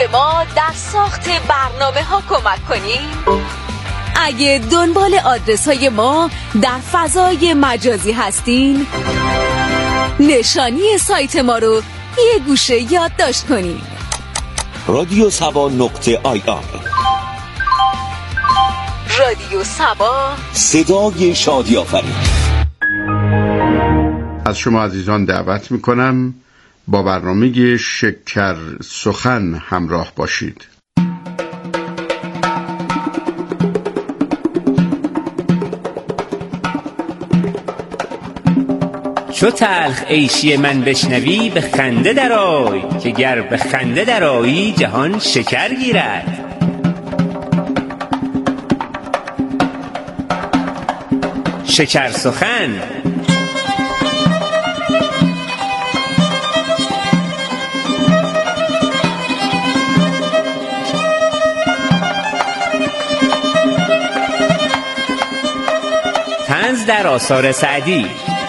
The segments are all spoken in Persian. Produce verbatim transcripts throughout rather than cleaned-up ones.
به ما در ساخت برنامه ها کمک کنید؟ اگه دنبال آدرس های ما در فضای مجازی هستین، نشانی سایت ما رو یه گوشه یادداشت کنین: رادیو سبا نقطه آی آر. رادیو سبا، صدای شادی آفرین. از شما عزیزان دعوت میکنم با برنامه شکر سخن همراه باشید. چو تلخ عیشی من بشنوی به خنده درآی، که گر به خنده درآیی جهان شکر گیرد. شکر سخن. طنز در آثار سعدی.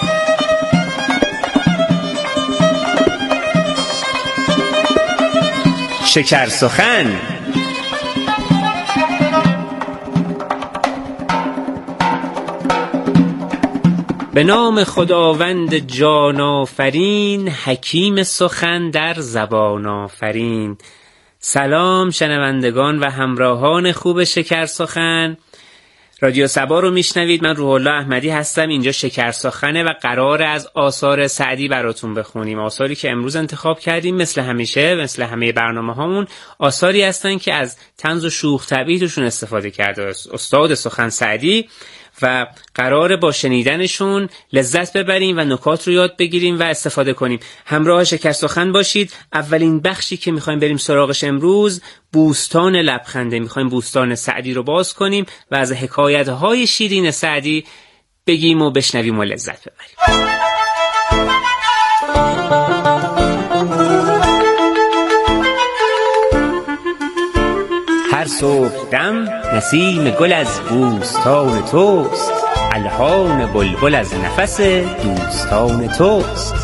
شکر سخن. به نام خداوند جان آفرین، حکیم سخن در زبان آفرین. سلام شنوندگان و همراهان خوب شکر سخن. رادیو سبا رو میشنوید. من روح الله احمدی هستم. اینجا شکر سخنه و قراره از آثار سعدی براتون بخونیم. آثاری که امروز انتخاب کردیم مثل همیشه، مثل همه برنامه هامون، آثاری هستن که از طنز و شوخ طبعی توشون استفاده کرده استاد سخن سعدی و قراره با شنیدنشون لذت ببریم و نکات رو یاد بگیریم و استفاده کنیم. همراه شکر سخن باشید. اولین بخشی که میخوایم بریم سراغش امروز بوستان لبخنده. میخوایم بوستان سعدی رو باز کنیم و از حکایت‌های شیرین سعدی بگیم و بشنویم و لذت ببریم. هر صبح دم نسیم گل از بوستان توست، الحان بلبل از نفس دوستان توست.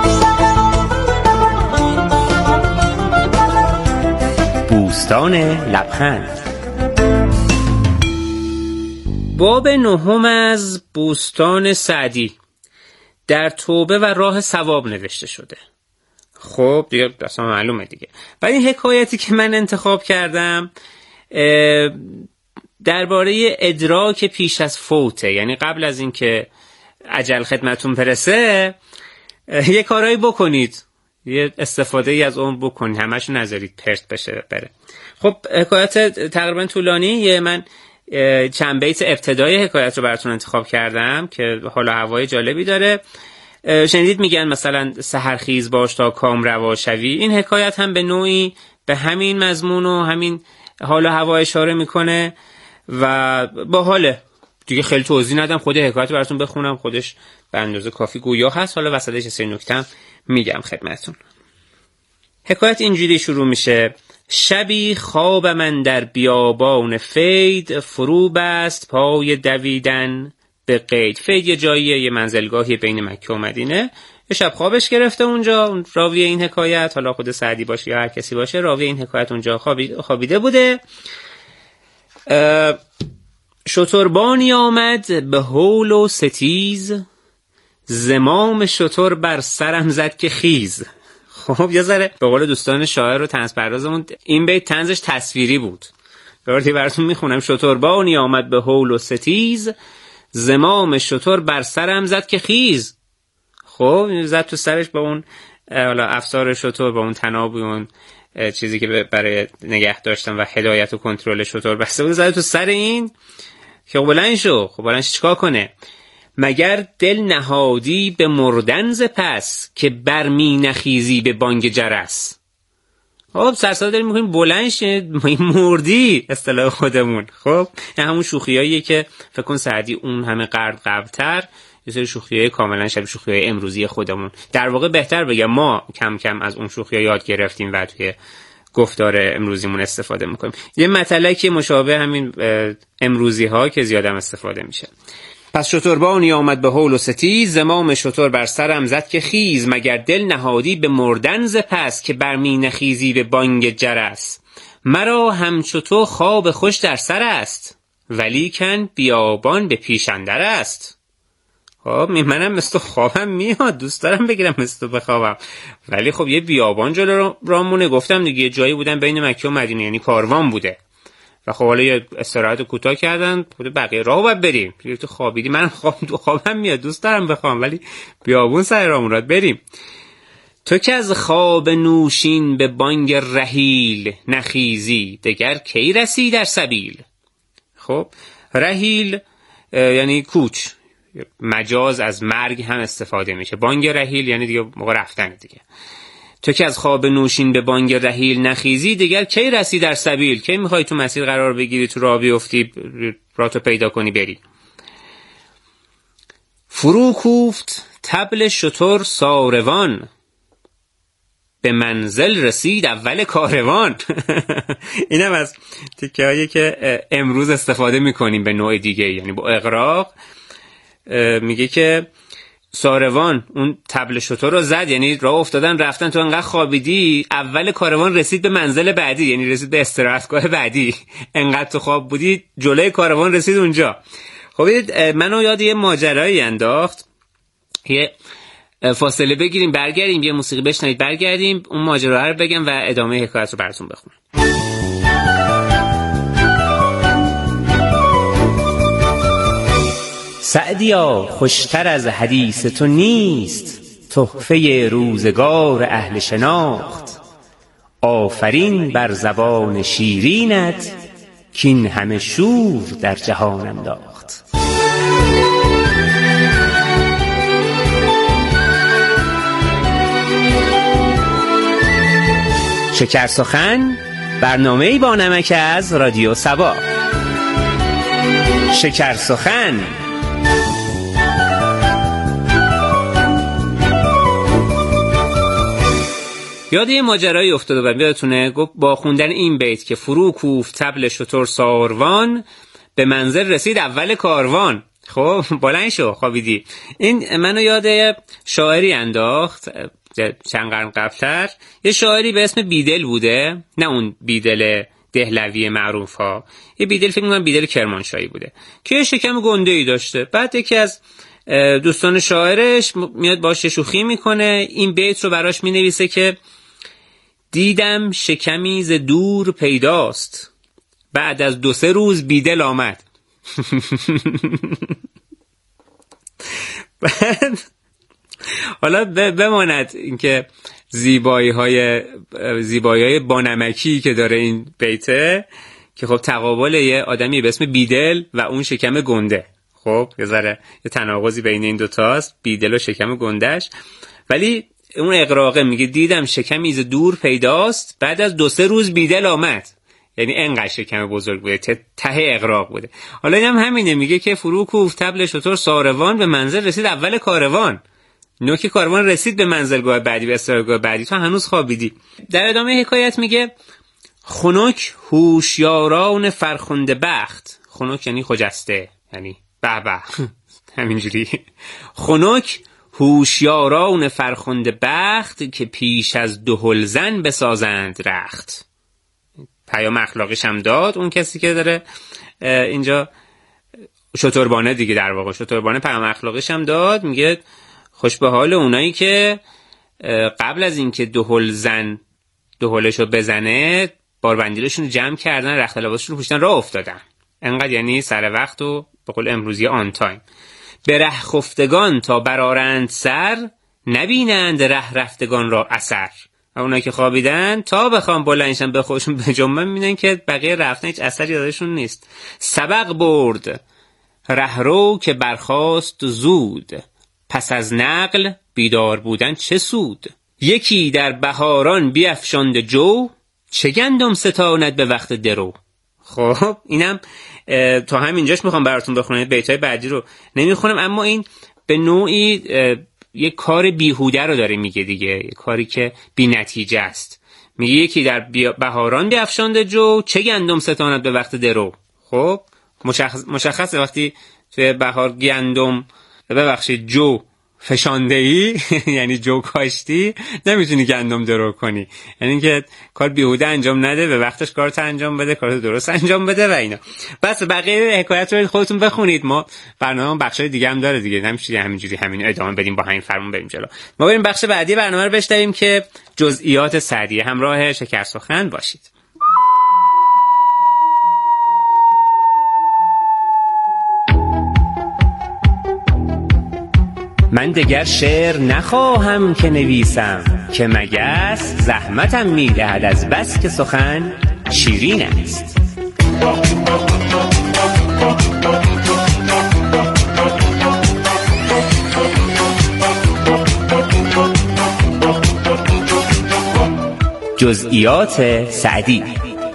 بوستان لبخند. باب نهم از بوستان سعدی در توبه و راه ثواب نوشته شده. خب دیگه اصلا معلومه دیگه. و این حکایتی که من انتخاب کردم درباره ادراک پیش از فوته، یعنی قبل از این که اجل خدمتون برسه یه کارایی بکنید، یه استفاده ای از اون بکنید، همشو نذارید پرت بشه بره. خب حکایت تقریبا طولانیه. من چند بیت ابتدای حکایت رو براتون انتخاب کردم که حال و هوای جالبی داره. شنیدید میگن مثلا سحرخیز باش تا کام روا شوی. این حکایت هم به نوعی به همین مضمون و همین حال و هوا اشاره میکنه و با حاله دیگه. خیلی توضیح ندم، خود حکایت براتون بخونم، خودش به اندازه کافی گویا هست. حالا وسطش سه نکته میگم خدمتتون. حکایت اینجوری شروع میشه: شبی خواب من در بیابان فید، فرو بست پای دویدن به قید. فید یه جاییه، یه منزلگاهی بین مکه و مدینه. یه شب خوابش گرفته اونجا. راوی این حکایت، حالا خود سعدی باشه یا هر کسی باشه، راوی این حکایت اونجا خوابیده بوده. شتربانی آمد به هول و ستیز، زمام شتر بر سرم زد که خیز. خب یه ذره به قول دوستان شاعر و طنز پردازمون این بیت طنزش تصویری بود. برای براتون میخونم: شتربانی آمد به هول و ستیز، زمام شتر بر سرم زد که خیز. خب زد تو سرش با اون حالا افسار شتر، با اون تناب و اون چیزی که برای نگه داشتن و هدایت و کنترل شتر بسته بود، زد تو سر این که بلند شو. خب بلند چیکار کنه؟ مگر دل نهادی به مردن ز پس، که برمی نخیزی به بانگ جرس. خب سرساده داریم میکنیم بلند شه، مردی اصطلاح خودمون. خب این همون شوخیاییه که فکر کن سعدی اون همه قرن قبلتر یه سری شوخیای کاملا شبیه شوخیای امروزی خودمون، در واقع بهتر بگم ما کم کم از اون شوخی‌ها یاد گرفتیم و توی گفتار امروزیمون استفاده میکنیم. یه مطلقی مشابه همین امروزی ها که زیادم استفاده میشه. پس شتربانی آمد به هول و ستیز، زمام شتر بر سرم زد که خیز. مگر دل نهادی به مردن ز پس، که برمی نخیزی به بانگ جرس. مرا همچو تو خواب خوش در سر است، ولیکن بیابان به پیش اندر است. خب منم مثل تو خوابم میاد، دوست دارم بگیرم مثل تو بخوابم، ولی خب یه بیابان جلو رامونه. گفتم دیگه یه جایی بودن بین مکه و مدینه، یعنی کاروان بوده و خب حالا یه استراحت کوتاه کردن، بقیه راهو باید بریم. تو خوابیدی، من خواب تو خوابم میاد، دوست دارم بخوام، ولی بیابون سر راهمون راد بریم. تو که از خواب نوشین به بانگ رحیل نخیزی، دگر کی رسی در سبیل. خب رحیل یعنی کوچ، مجاز از مرگ هم استفاده میشه. بانگ رحیل یعنی دیگه موقع رفتن دیگه. تو که از خواب نوشین به بانگ رحیل نخیزی، دیگر کی رسی در سبیل. کی میخوای تو مسیر قرار بگیری، تو راه بیفتی، راه تو پیدا کنی بری. فرو کوفت طبل شتر ساروان، به منزل رسید اول کاروان. اینم از تیکه هایی که امروز استفاده میکنیم به نوع دیگه، یعنی با اغراق. میگه که ساروان اون طبل شتر رو زد، یعنی راه افتادن رفتن، تو انقدر خوابیدی اول کاروان رسید به منزل بعدی، یعنی رسید به استراحتگاه بعدی. انقدر تو خواب بودی جلوی کاروان رسید اونجا. خب منو یاد یه ماجرایی انداخت. یه فاصله بگیریم برگردیم، یه موسیقی بشنوید برگردیم، اون ماجرا رو بگم و ادامه حکایت رو براتون بخونم. سعدیا خوشتر از حدیث تو نیست، تحفه روزگار اهل شناخت. آفرین بر زبان شیرینت، کین همه شور در جهان انداخت. شکر سخن، برنامه‌ای با نمک از رادیو سبا. شکر سخن. یاد یه ماجرایی افتاده و یادتونه گفت با خوندن این بیت که فرو کوفت طبل شتر ساروان، به منزل رسید اول کاروان. خب بلند شو خوابیدی. این منو یاد شاعری انداخت چند قرن قبلتر. یه شاعری به اسم بیدل بوده، نه اون بیدل دهلوی معروف ها، یه بیدل فکر می‌کنم بیدل کرمانشاهی بوده که شکم گنده‌ای داشته. بعد یکی از دوستان شاعرش میاد باشه شوخی میکنه، این بیت رو براش مینویسه که دیدم شکمی ز دور پیداست، بعد از دو سه روز بیدل آمد. بعد حالا بماند اینکه زیبایی های زیبایی های بانمکی که داره این بیته، که خب تقابل یه آدمی به اسم بیدل و اون شکم گنده. خب یه ذره یه تناقضی بین این دوتاست، بیدل و شکم گندش. ولی اون اقراقه میگه دیدم شکمی ز دور پیداست، بعد از دو سه روز بیدل آمد، یعنی انقدر شکم بزرگ بوده، ته اقراق بوده. حالا اینم هم همینه، میگه که فرو کوفت طبل شتر ساروان، به منزل رسید اول کاروان. نوک کاروان رسید به منزلگاه بعدی، به استراحتگاه بعدی، تو هنوز خوابیدی. در ادامه حکایت میگه خنک هوشیاران فرخنده بخت. خنک یعنی خجسته، یعنی به به همینجوری. خنک هوشیاران فرخنده بخت، که پیش از دهل زن بسازند رخت. پیام اخلاقیش هم داد اون کسی که داره اینجا شتربانه دیگه، در واقع شتربانه پیام اخلاقیش هم داد. میگه خوش به حال اونایی که قبل از اینکه دهل زن دهلشو بزنه باربندیلشون جمع کردن، رخت لباسشون رو پوشیدن، راه افتادن. انقدر یعنی سر وقت و به قول امروزی آن تایم. به ره خفتگان تا برارند سر، نبینند ره رفتگان را اثر. و اونایی که خوابیدن تا بخوام بلندشن به خودشون به جنبه میبینن که بقیه رفتن هیچ اثری دادشون نیست. سبق برد رهرو که برخاست زود، پس از نقل بیدار بودن چه سود. یکی در بهاران بیفشاند جو، چه گندم ستاند به وقت درو. خب اینم تا همینجاش میخوام براتون بخونم، بیتای بعدی رو نمیخونم، اما این به نوعی یه کار بیهوده رو داره میگه دیگه، یه کاری که بی نتیجه است. میگه یکی در بهاران بیفشاند جو، چه گندم ستاند به وقت درو. خب مشخص مشخصه وقتی توی بهار گندم ببخشید جو فشانده‌ای یعنی جو کاشتی نمیتونی گندم درو کنی، یعنی اینکه کار بیهوده انجام نده، به وقتش کارت انجام بده، کارت درست انجام بده و اینا. بس بقیه حکایت رو خودتون بخونید، ما برنامه بخشای دیگه هم داره دیگه، نمیشه همینجوری همین ادامه بدیم با همین فرمون بریم جلو. ما بریم بخش بعدی برنامه رو بشنویم که جزئیات سعدی. همراه شکر سخن باشید. من دگر شعر نخواهم که نویسم، که مگس زحمتم میدهد از بس که سخن شیرین است. جزئیات سعدی.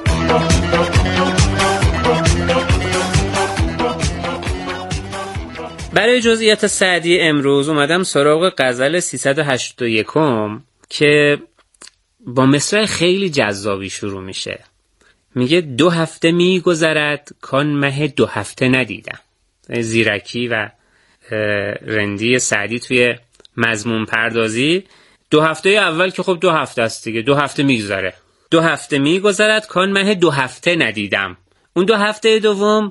برای جزئیات سعدی امروز اومدم سراغ غزل سیصد و هشتاد و یک که با مصرع خیلی جذابی شروع میشه. میگه دو هفته میگذرد کان مه دو هفته ندیدم. زیرکی و رندی سعدی توی مضمون پردازی. دو هفته اول که خب دو هفته است دیگه، دو هفته میگذره. دو هفته میگذرد کان مه دو هفته ندیدم. اون دو هفته دوم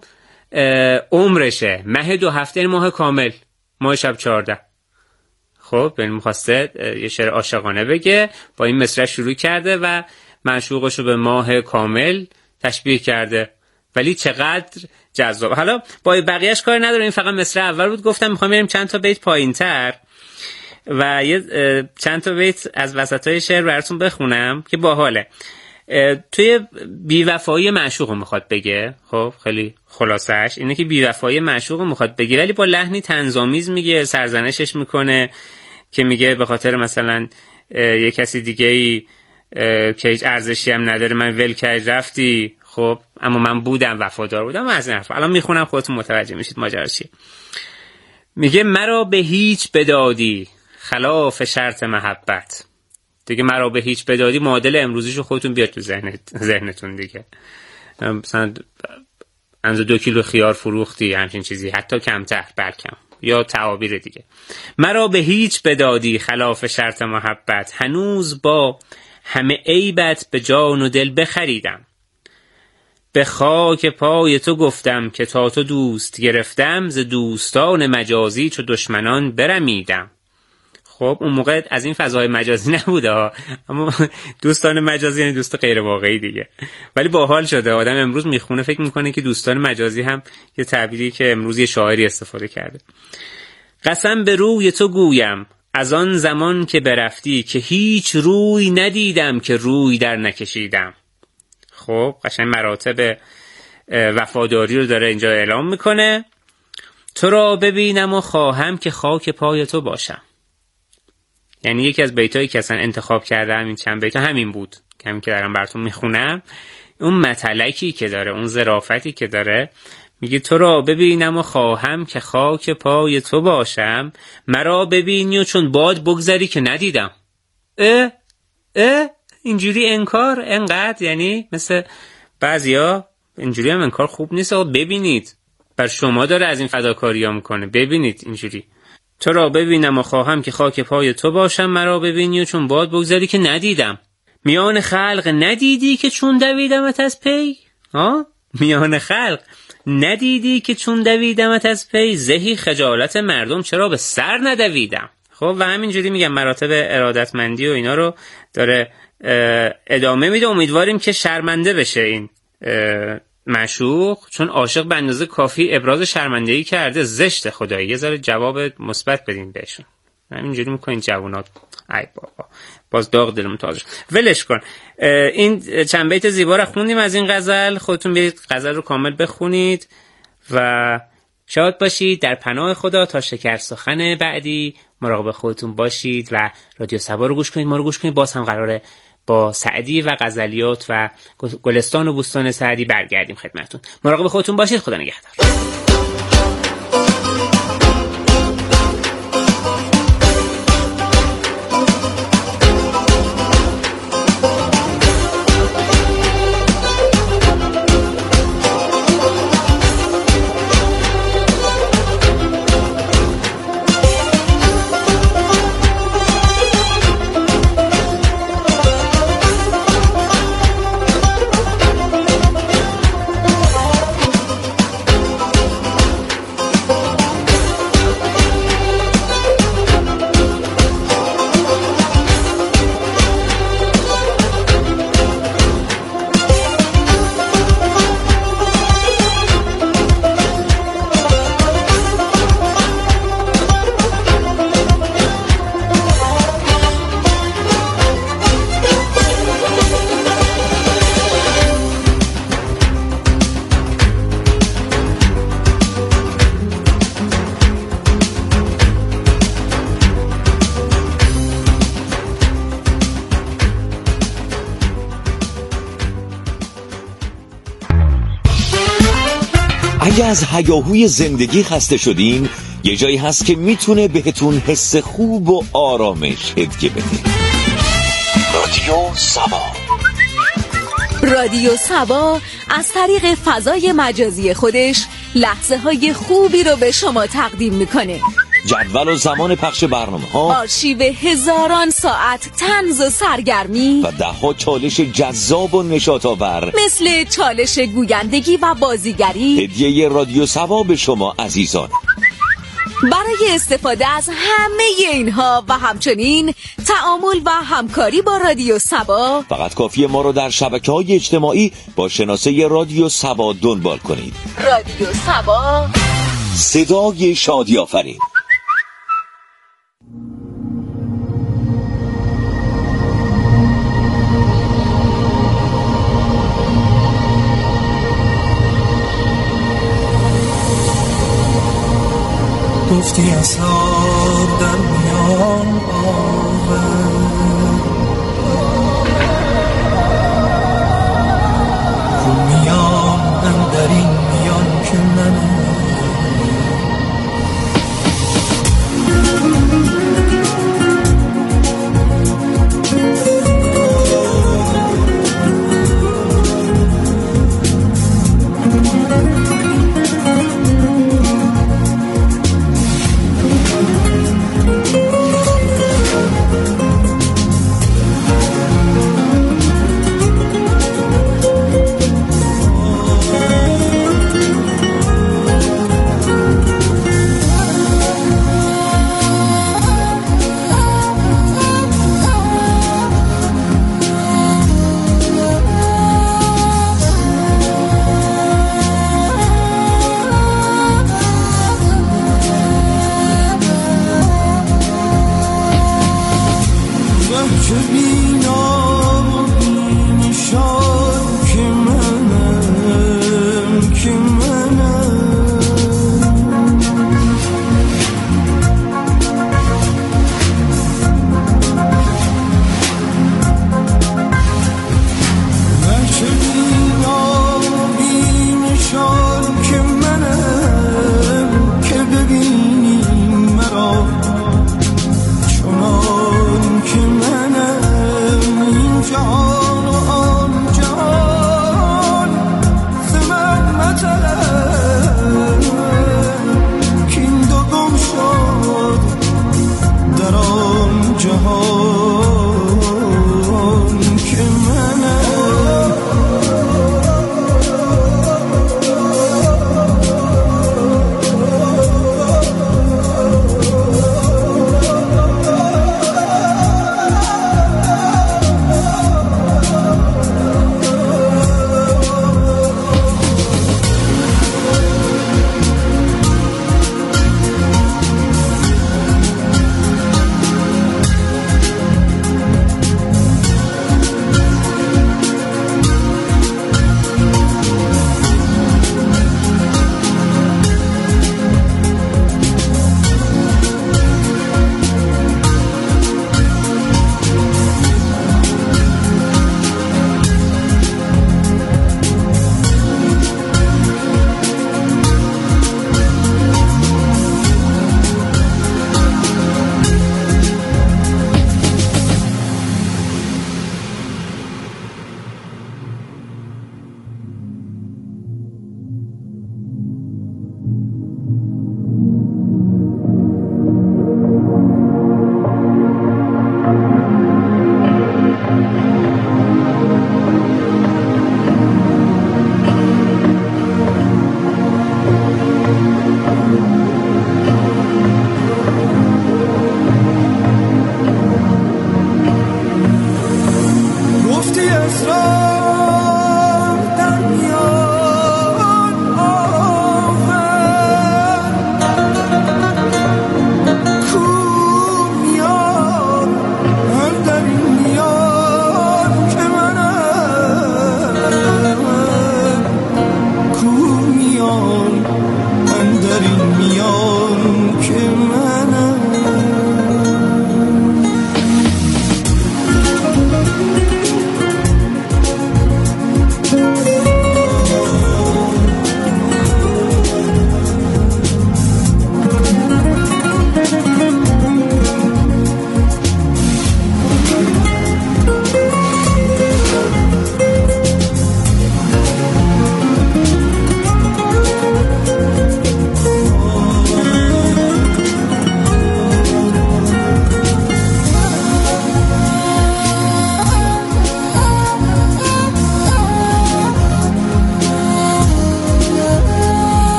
عمرشه، مه دو هفته ماه کامل، ماه شب چهارده. خب یعنی می‌خواسته یه شعر عاشقانه بگه، با این مصرع شروع کرده و معشوقش رو به ماه کامل تشبیه کرده، ولی چقدر جذاب. حالا با بقیه‌اش کار نداره، این فقط مصرع اول بود. گفتم می‌خوام بریم چند تا بیت پایین‌تر و یه چند تا بیت از وسطای شعر براتون بخونم که باحاله. توی بی‌وفایی معشوق میخواد بگه، خب خیلی خلاصش اینه که بی‌وفایی معشوق میخواد بگه، ولی با لحنی طنزآمیز میگه، سرزنشش میکنه که میگه به خاطر مثلا یه کسی دیگه ای که هیچ ارزشی هم نداره من ول کردی رفتی، خب اما من بودم وفادار بودم. از این حرف الان میخونم خودتون متوجه میشید ماجرا چیه. میگه مرا به هیچ بدادی خلاف شرط محبت. دیگه مرا به هیچ بدادی معادل امروزیشو خودتون بیاد تو ذهنت ذهنتون دیگه. مثلا اندازه دو کیلو خیار فروختی، همچین چیزی، حتی کمتر بلکم، یا تعابیر دیگه. مرا به هیچ بدادی خلاف شرط محبت، هنوز با همه عیبت به جان و دل بخریدم. به خاک پای تو گفتم که تا تو دوست گرفتم، ز دوستان مجازی چو دشمنان برمیدم. خب اون موقع از این فضای مجازی نبوده ها، اما دوستان مجازی یعنی دوست غیر واقعی دیگه، ولی باحال شده. آدم امروز میخونه فکر میکنه که دوستان مجازی هم یه تعبیری که امروز یه شاعری استفاده کرده. قسم به روی تو گویم از آن زمان که برفتی، که هیچ روی ندیدم که روی در نکشیدم. خب قشنگ مراتب وفاداری رو داره اینجا اعلام میکنه. تو را ببینم و خواهم که خاک پای تو باشم. یعنی یکی از بیتایی که اصلا انتخاب کرده همین چند بیت همین بود که همین که دارم براتون میخونم. اون متلکی که داره، اون ظرافتی که داره، میگه تو را ببینم و خواهم که خاک پای تو باشم، مرا ببینی و چون باد بگذری که ندیدم. اه اه اینجوری انکار انقدر، یعنی مثل بعضیا اینجوری هم انکار خوب نیست. ببینید بر شما داره از این فداکاری ها میکنه، ببینید اینجوری. تو را ببینم و خواهم که خاک پای تو باشم، مرا ببینی و چون باد بگذری که ندیدم. میان خلق ندیدی که چون دویدمت از پی؟ ها؟ میان خلق ندیدی که چون دویدمت از پی، زهی خجالت مردم چرا به سر ندویدم. خب و همینجوری میگم مراتب ارادتمندی و اینا رو داره ادامه میده. امیدواریم که شرمنده بشه این معشوق، چون عاشق به اندازه کافی ابراز شرمندگی کرده. زشت خدایی، یه ذره جواب مثبت بدین بهشون. همینجوری میکنین جوونات. ای بابا باز داغ دلم تازه، ولش کن. این چند بیت زیبا رو خوندیم از این غزل، خودتون برید غزل رو کامل بخونید و شاد باشید. در پناه خدا تا شکر سخن بعدی مراقب خودتون باشید و رادیو صبا رو گوش کنید. ما رو گوش کنید. باز هم قراره با سعدی و غزلیات و گلستان و بوستان سعدی برگردیم خدمتتون. مراقب خودتون باشید. خدا نگهدار. اگه از هیاهوی زندگی خسته شدین، یه جایی هست که میتونه بهتون حس خوب و آرامش هدیه بده. رادیو سبا. رادیو سبا از طریق فضای مجازی خودش لحظه های خوبی رو به شما تقدیم میکنه. جدول و زمان پخش برنامه ها، آرشیو هزاران ساعت طنز و سرگرمی و ده ها چالش جذاب و نشاط آور مثل چالش گویندگی و بازیگری. هدیه رادیو سبا به شما عزیزان. برای استفاده از همه اینها و همچنین تعامل و همکاری با رادیو سبا فقط کافیه ما رو در شبکه‌های اجتماعی با شناسه رادیو سبا دنبال کنید. رادیو سبا، صدای شادی آفرین. گفتی اصحاب در میان آور، رو میان هم در این میان که منه.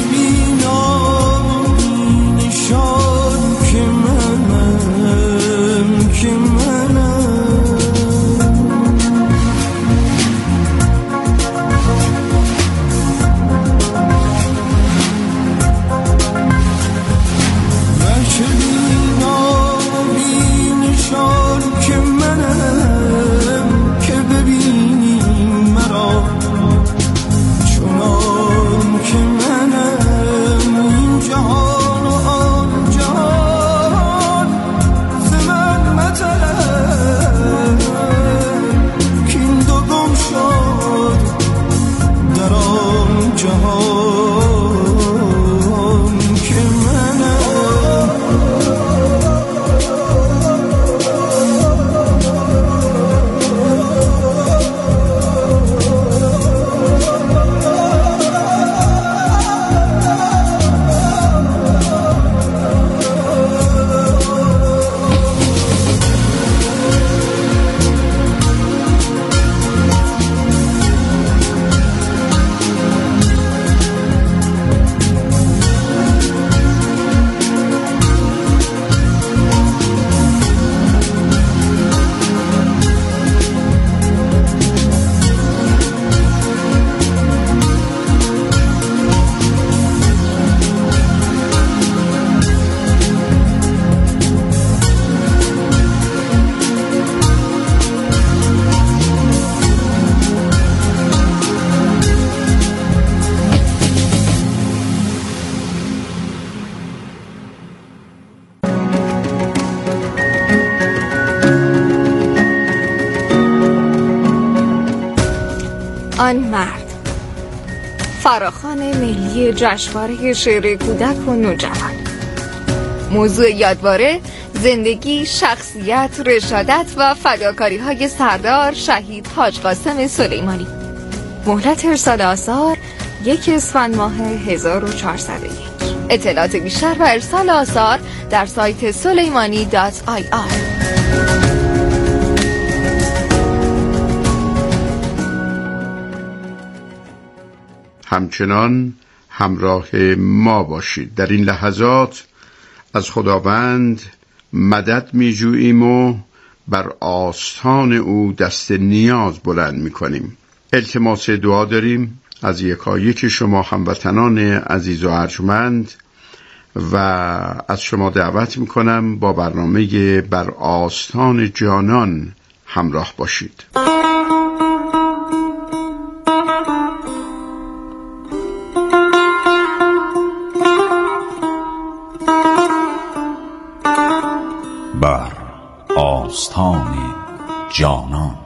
ببینم این نشان که منم که منم بچه بینم این نشان که منم که ببینی مرا چنان که منم این جهان و آن جهان ز من مطلب که این دو گم شد در آن جهان که منم آن مرد. فراخوان ملی جشنواره شعر کودک و نوجوان. موضوع یادواره: زندگی، شخصیت، رشادت و فداکاری های سردار شهید حاج قاسم سلیمانی. مهلت ارسال آثار یک اسفند ماه هزار و چهارصد و یک. اطلاعات بیشتر و ارسال آثار در سایت سلیمانی دات آی آر. همچنان همراه ما باشید. در این لحظات از خداوند مدد می جوییم و بر آستان او دست نیاز بلند می کنیم. التماس دعا داریم از یکایک شما هموطنان عزیز و ارجمند و از شما دعوت می کنم با برنامه بر آستان جانان همراه باشید. بر آستان جانان.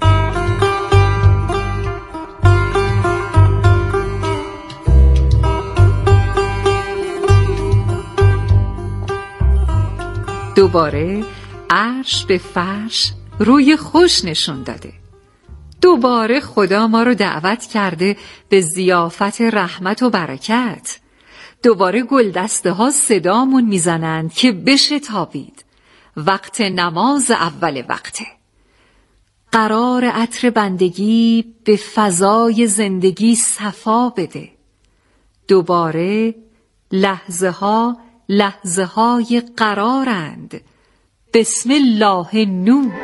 دوباره عرش به فرش روی خوش نشون داده. دوباره خدا ما رو دعوت کرده به ضیافت رحمت و برکت. دوباره گلدسته ها صدامون میزنند که بشه تابید. وقت نماز اول وقته. قرار عطر بندگی به فضای زندگی صفا بده. دوباره لحظه ها لحظه های قرارند. بسم الله نور.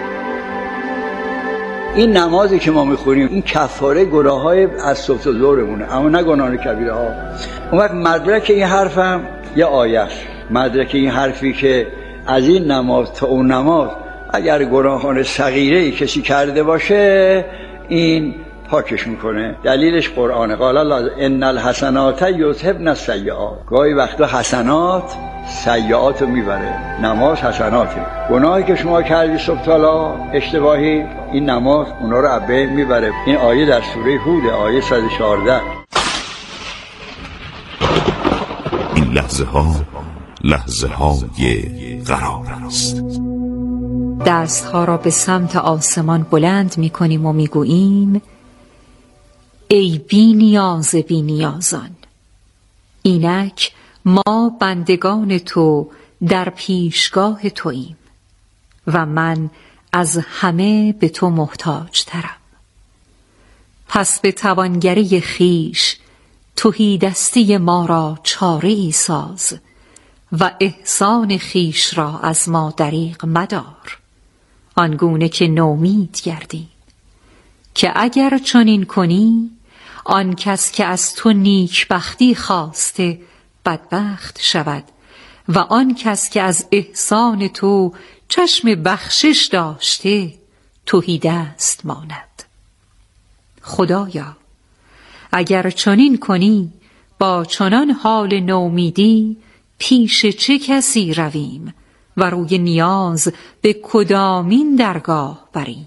این نمازی که ما میخونیم این کفاره گناه های از صبح تا ظهرمونه، اما نه گناه کبیره ها. اون وقت مدرک این حرفم یه آیه است. مدرک این حرفی که از این نماز تا اون نماز اگر گناهان صغیره‌ای کسی کرده باشه این پاکش میکنه. دلیلش قرآنه. قال الله ان الحسنات یذهبن السیئات. گاهی وقتا حسنات سیئات رو میبره. نماز حسناته. گناهی که شما کردی صبح تا اشتباهی، این نماز اونا رو از بین میبره. این آیه در سوره هود آیه صد و چهارده. این لحظه ها لحظه های قرار است. دستها را به سمت آسمان بلند می کنیم و می گوییم ای بی نیاز بی نیازان، اینک ما بندگان تو در پیشگاه توییم و من از همه به تو محتاج ترم. پس به توانگری خیش تهی دستی ما را چاره ای ساز و احسان خیش را از ما دریغ مدار، آنگونه که نومید گردیم که اگر چنین کنی آن کس که از تو نیکبختی خواسته بدبخت شود و آن کس که از احسان تو چشم بخشش داشته تهی دست ماند. خدایا اگر چنین کنی با چنان حال نومیدی پیش چه کسی رویم و روی نیاز به کدامین درگاه بریم؟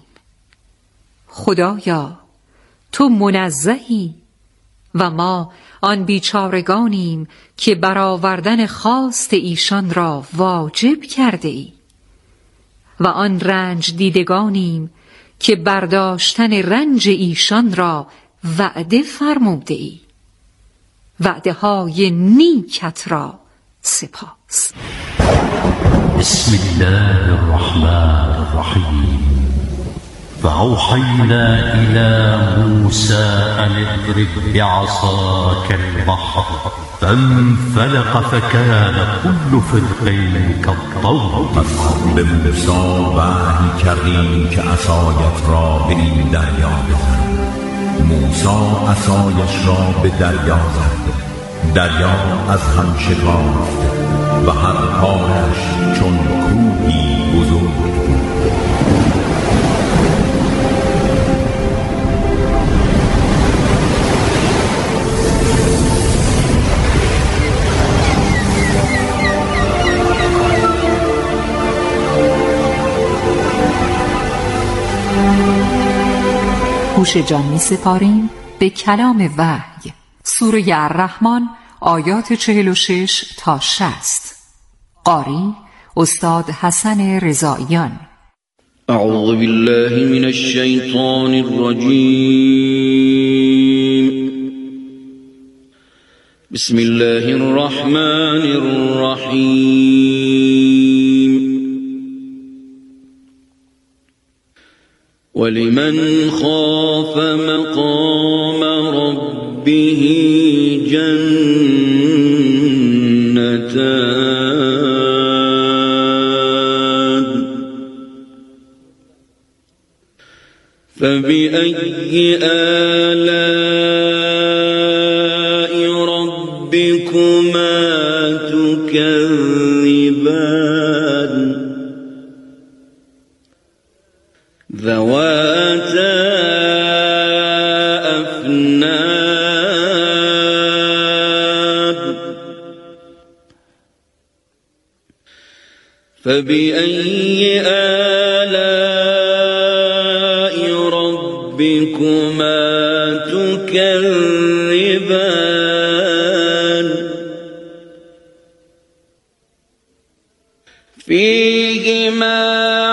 خدایا تو منزهی و ما آن بیچارگانیم که برآوردن خواست ایشان را واجب کرده ای و آن رنج دیدگانیم که برداشتن رنج ایشان را وعده فرموده ای. وعده های نیکت را سپاس. بسم الله الرحمن الرحیم فأوحينا إلى موسى أن اضرب بعصاك البحر فانفلق فكان كل فرق كالطود. به موسی وحی کردیم که عصایت را به این دریا بزن. موسی عصایش را به دریا زد، دریا از هم شکافت و هر پارش چون کوهی بزرگ بود. گوش جان می سپاریم به کلام وحی. سوره الرحمن آیات چهل و شش تا شصت. قاری استاد حسن رضاییان. اعوذ بالله من الشیطان الرجیم. بسم الله الرحمن الرحیم. ولمن خاف مقام ربه جنتان فبأي آلاء ربكما تكذبان ذواتا أفنان فبأي آلاء ربكما تكذبان فيهما